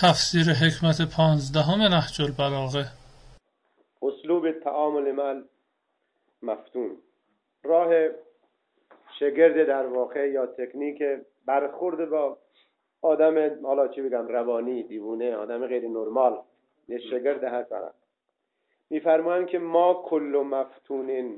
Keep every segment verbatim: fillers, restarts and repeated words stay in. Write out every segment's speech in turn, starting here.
تفسیر حکمت پانزدهم نهج البلاغه. اسلوب تعامل مع مفتون، راه شگرد در واقع یا تکنیک برخورد با آدم، حالا چی بگم، روانی، دیوونه، آدم غیر نرمال، یه شگرد حسن. میفرمایند که ما کل مفتونین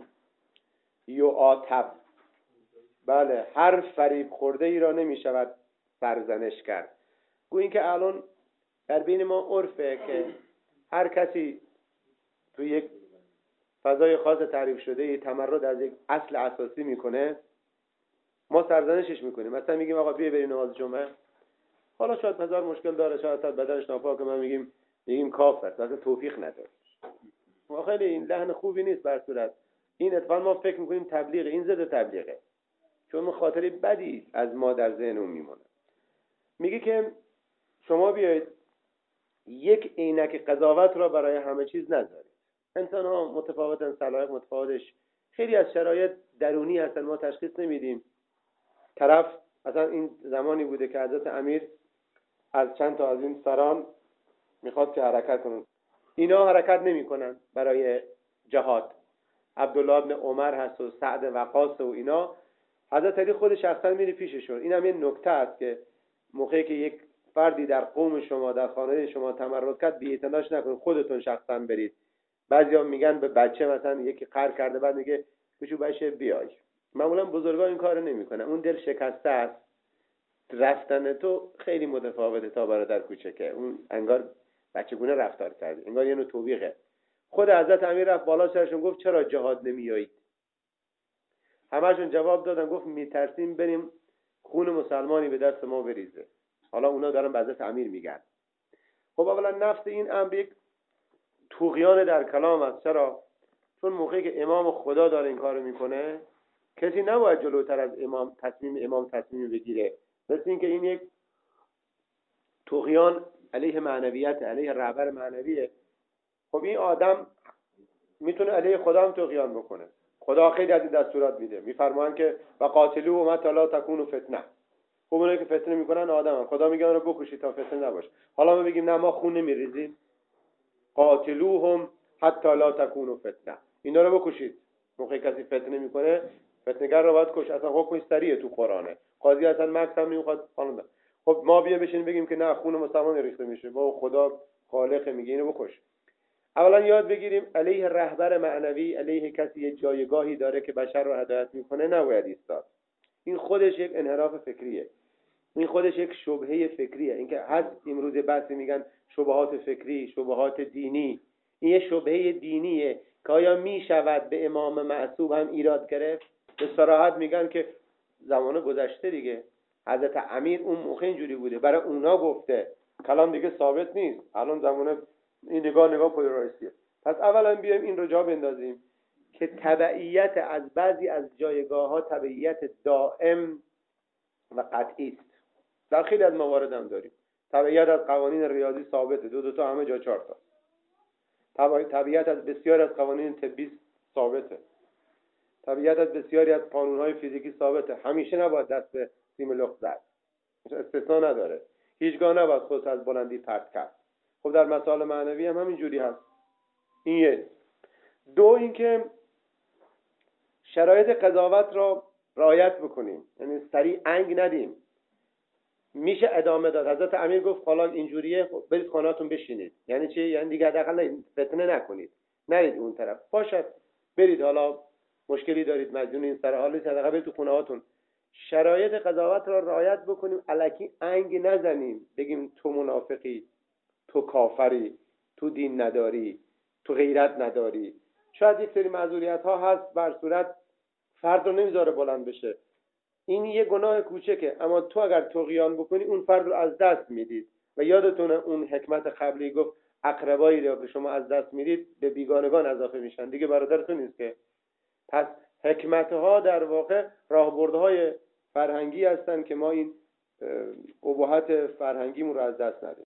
یعاتب، بله، هر فریب خورده ای را نمی شود سرزنش کرد. گویا که الان در بین ما عرفه که هر کسی تو یک فضای خاص تعریف شده ای تمرد از یک اصل اساسی میکنه، ما سرزنشش میکنیم. مثلا میگیم آقا بیا بریم نماز جمعه، حالا شاید هزار مشکل داره، شاید بدنش ناپاکه، ما میگیم میگیم کافر، مثلا توفیق نداره. ما خیلی این لحن خوبی نیست. بر صورت این اتفاقا ما فکر میکنیم تبلیغ، این ضد تبلیغه، چون خاطری بدی از ما در ذهنمون میمونه. میگه که شما بیاید یک عینک قضاوت را برای همه چیز نذارید. انسان ها متفاوتن، سلایق متفاوتش، خیلی از شرایط درونی هستن، ما تشخیص نمیدیم. طرف مثلا این زمانی بوده که حضرت امیر از چند تا از این سران میخواد که حرکت کنن، اینا حرکت نمیکنن برای جهاد. عبدالله ابن عمر هست و سعد وقاص و اینا. حضرت علی خود شخصا میره پیششون. این هم یه نکته است که موقعی که یک فردی در قوم شما، در خانه شما تمرد کرد، بی‌اعتناش نکنید، خودتون شخصا برید. بعضیا میگن به بچه، مثلا یکی قهر کرده، بعد میگه بچو بچه بیای. معمولا بزرگا این کارو نمیکنن، اون دل شکسته است. رفتن تو خیلی متفاوته تا برادر کوچکه، اون انگار بچگونه رفتار کردی، انگار یه نوع توبیخه. خود حضرت امیر رفت بالا سرشون، گفت چرا جهاد نمیایید؟ همه‌شون جواب دادن، گفت میترسیم بریم خون مسلمانی به دست ما بریزه. حالا اونا دارن به حضرت امیر میگن. خب اولا نفس این امر یک طغیان در کلام است. چرا؟ چون موقعی که امام خدا داره این کارو میکنه، کسی نباید جلوتر از امام تصمیم امام تصمیم بگیره. مثل این که این یک طغیان علیه معنویت، علیه رهبر معنویه. خب این آدم میتونه علیه خدا هم طغیان بکنه. خدا خیلی از این دستورات میده، میفرمان که وقاتلوا متى لا تكون فتنه. خب اونایی که فتنه میکنن آدمن، خدا میگه اون رو بکشید تا فتنه نباشه. حالا ما بگیم نه، ما خون نمیریزیم، قاتلوهم حتی لا تكون فتنه، اینا رو بکشید. موقعی کسی فتنه میکنه، فتنه‌گر رو باید کش. اصلا حکمش سریعه تو قرآنه، قاضی اصلا مکس هم نمیخواد قانون ده. خب ما بیا بشین بگیم که نه، خون مسلمان ریخته میشه، با خدا خالق میگه اینو بکش. اولا یاد بگیریم علیه رهبر معنوی، علیه کسی جایگاهی داره که بشر رو هدایت میکنه، نباید ایستاد. این خودش یک انحراف فکریه، این خودش یک شبهه فکریه. اینکه هست امروز بحثی میگن شبهات فکری، شبهات دینی، این یه شبهه دینیه که آیا میشود به امام معصوم هم ایراد گرفت؟ به صراحت میگن که زمان گذشته دیگه، حضرت امیر اون موقع اینجوری بوده، برای اونا گفته، کلام دیگه ثابت نیست. الان زمان این نگاه نگاه پولارایسیه. پس اولا بیایم این رو جا بندازیم که تبعیت از بعضی از جایگاه ها تبعیت دائم و قطعی است. در خیلی از موارد هم داریم تبعیت از قوانین ریاضی ثابته، دو دو تا همه جا چهار تا. تبعیت از بسیاری از قوانین طبی ثابته، تبعیت از بسیاری از قانون‌های فیزیکی ثابته. همیشه نباید دست به سیم لخت زد، استثناء نداره. هیچگاه نباید خودت از بلندی پرت کرد. خب در مسائل معنوی هم همین جوری هست. این یک. دو، اینکه شرایط قضاوت را رعایت بکنیم، یعنی سریع انگ ندیم. میشه ادامه داد. حضرت امیر گفت حالا اینجوریه، برید خانه‌تون بشینید. یعنی چی؟ یعنی دیگه حداقل فتنه نکنید، نرید اون طرف. باشد برید، حالا مشکلی دارید، مجنون این سر حالی، حداقل برید تو خونه‌هاتون. شرایط قضاوت را رعایت بکنیم، الکی انگ نزنیم، بگیم تو منافقی، تو کافری، تو دین نداری، تو غیرت نداری. شاید یک سری معذوریت ها هست، بر صورت فرد رو نمیذاره بلند بشه. این یه گناه کوچکه، اما تو اگر طغیان بکنی اون فرد رو از دست میدید. و یادتونه اون حکمت قبلی گفت اقربایی رو که شما از دست میدید به بیگانگان اضافه میشن، دیگه برادرتون نیست که. پس حکمت ها در واقع راهبردهای فرهنگی هستن که ما این ابهت فرهنگیمون رو از دست ندیم.